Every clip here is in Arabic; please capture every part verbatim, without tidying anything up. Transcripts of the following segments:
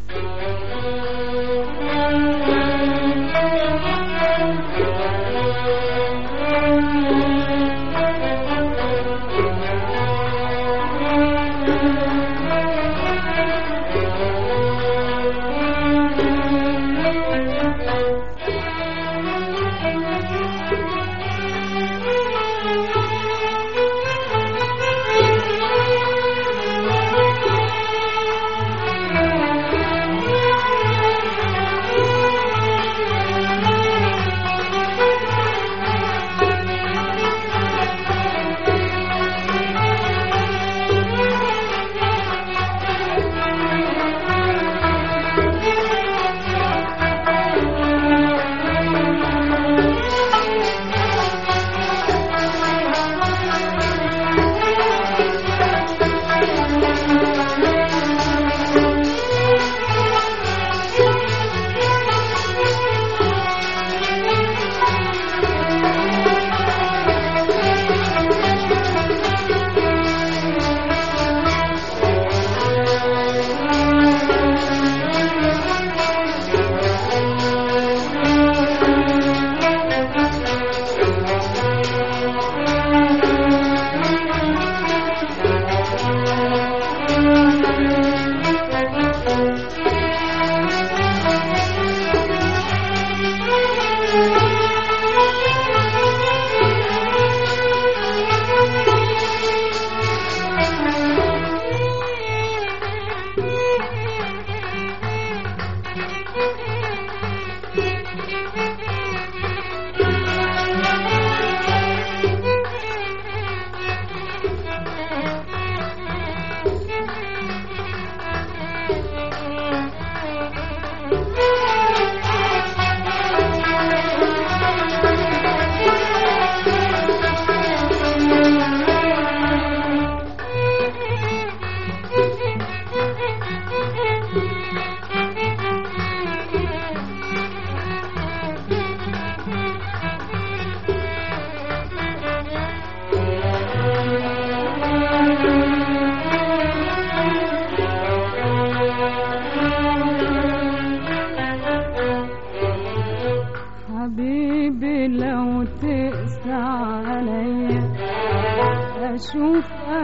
أشوف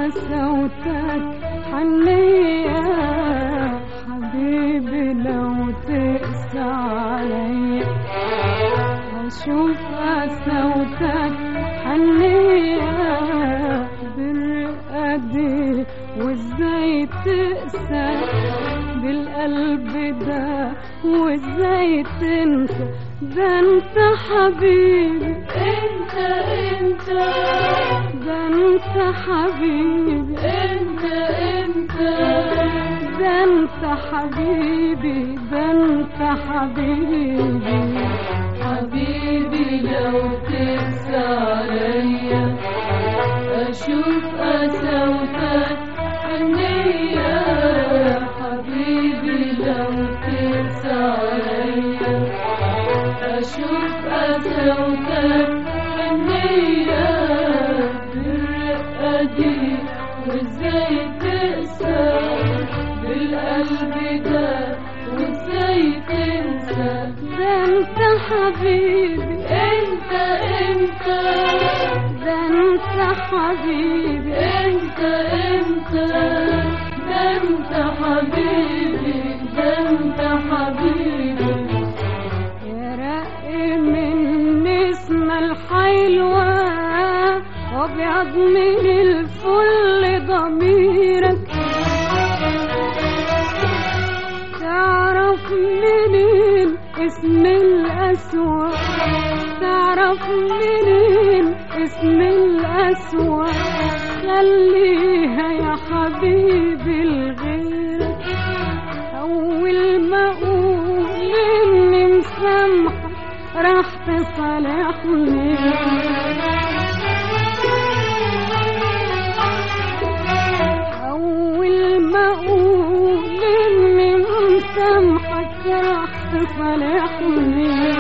قسوتك حنية حبيبي لو تقسى عليا أشوف قسوتك حنية بالرقة دي وازاي تقسى بالقلب ده وازاي تنسى ده انت حبيبي انت انت ده انت حبيبي انت انت ده انت حبيبي ده انت حبيبي حبيبي لو تقسى عليا اشوف قسوتك حنية حبيبي لو تقسى عليا اشوف قسوتك حنية بالرقة دي وازاي تقسى بالقلب ده وازاي تنسى ده انت حبيبي انت انت ده انت حبيبي انت انت ده انت حبيبي ده انت حبيبي يا رق من نسمة الحلوة وابيض من الفل ضميرك تعرف منين اسم الأسوأ تعرف منين اسم الأسوأ خليها يا حبيبي لغيرك أول ما أقول إني مسامحة راح تصالحني أول ما أقول إني مسامحك راح تصالحني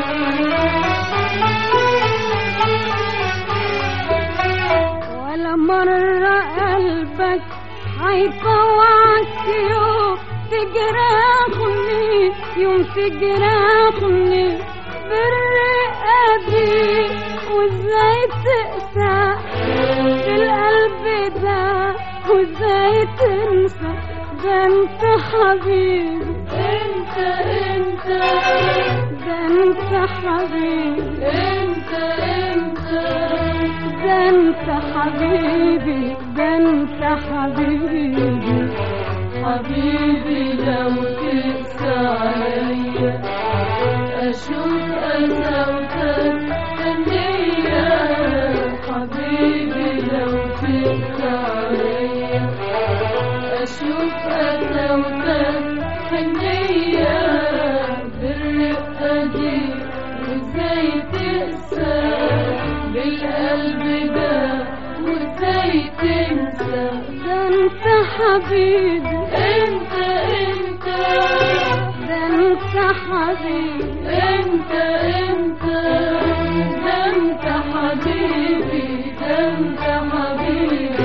ولا مرة قلبك هيطوعك يوم تجرحني يوم تجرحني بالرقة دي، وازاي تقسى بالقلب ده، وازاي تنسى ده انت حبيبي، انت انت ده انت حبيبي، انت انت ده انت حبيبي، ده انت حبيبي. حبيبي لو تقسى عليا اشوف قساوتك حنية، حبيبي لو تقسى عليا اشوف قساوتك حنية، بالرقة دي وازاي تقسى بالقلب ده، وازاي تنسى ده انت حبيبي، انت انت ده انت حبيبي، انت انت ده انت حبيبي، ده انت حبيبي.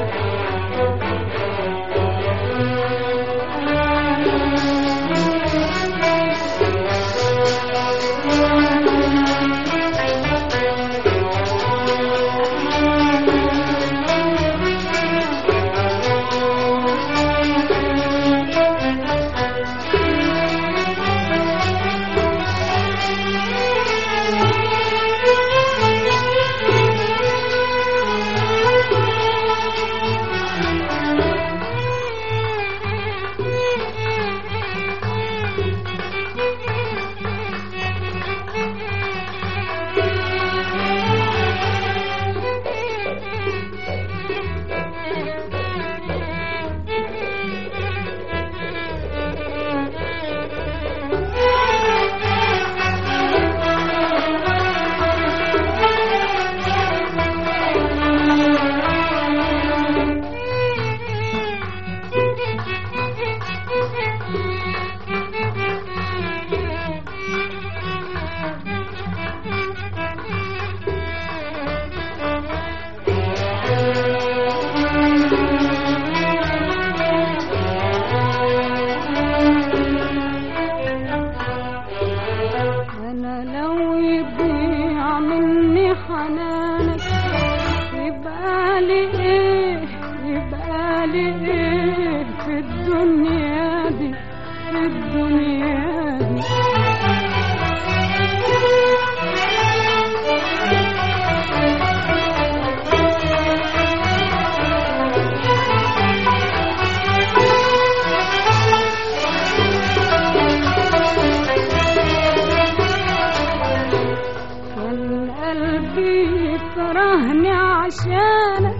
كرهني عشانك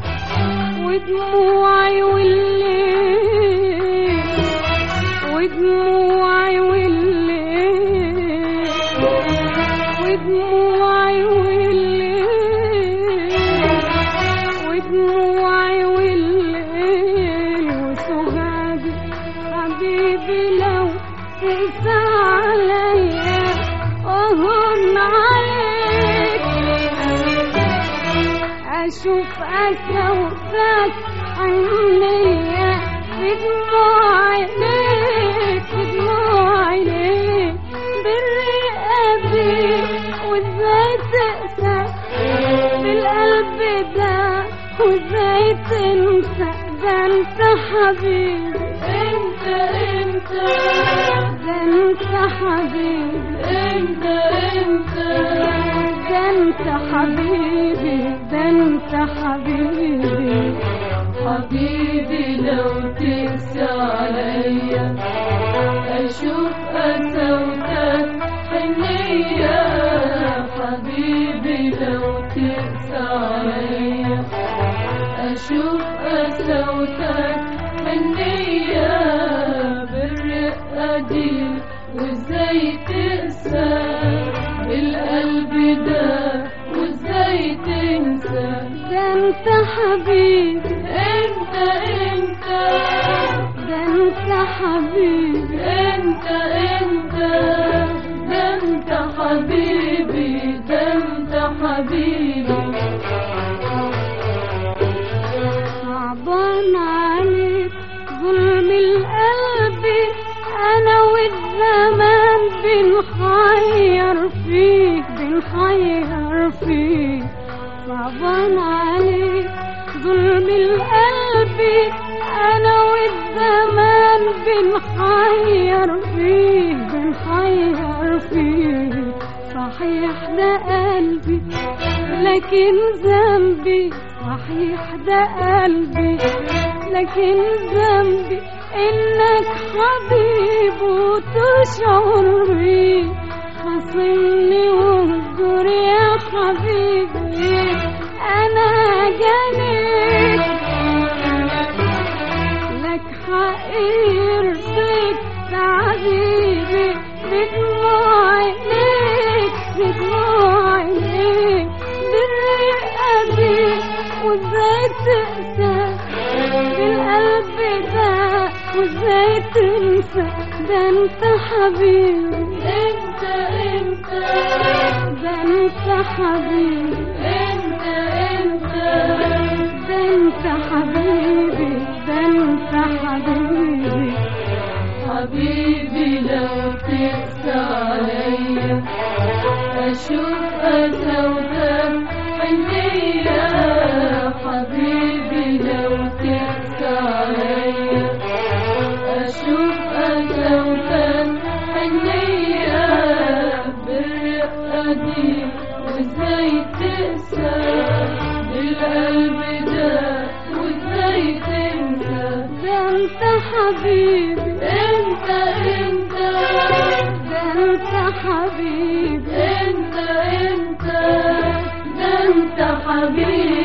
ودموعي والليل، ودموعي والليل، ودموعي والليل، ودموعي والليل، وسهادي حبيبي لو تقسى عليا أهون عليك، أشوف أسوفك حنية في دموع عينيك، في دموع عينيك بالرقة دي، وازاي تقسى بالقلب ده، وازاي تنسى ده انت حبيبي، انت انت ده انت حبيبي، انت انت ده انت حبيبي، ده انت حبيبي. حبيبي لو تقسى عليا اشوف قساوتك حنية، حبيبي لو تقسى عليا اشوف قساوتك حنية، بالرقة دي وازاي تقسى بالقلب ده، وازاي تنسى ده انت حبيبي، انت انت ده انت حبيبي، انت انت ده انت حبيبي، ده انت حبيبي. صعبان عليك ظلم القلب بنحير فيه بنحير فيه صحيح ده قلبي لكن ذنبي صحيح ده قلبي لكن ذنبي انك حبيب وتشعر بيه خاصمني واهجر يا حبيبي انا جنيت لك حقير بيك تعذيبي بدموع عينيك بدموع عينيك بالرقة دي وازاي تقسى بالقلب ده وازاي تنسى ده انت حبيبي انت انت ده انت حبيبي انت انت ده انت حبيبي ده انت حبيبي حبيبي لو تقسى عليا اشوف اسودك عينيا حبيبي لو تقسى عليا اشوف اسودك عينيا بالرقة دي وازاي تقسى بالقلب ده وازاي تنسى ده انت حبيبي انت انت ده انت حبيبي انت انت ده انت حبيبي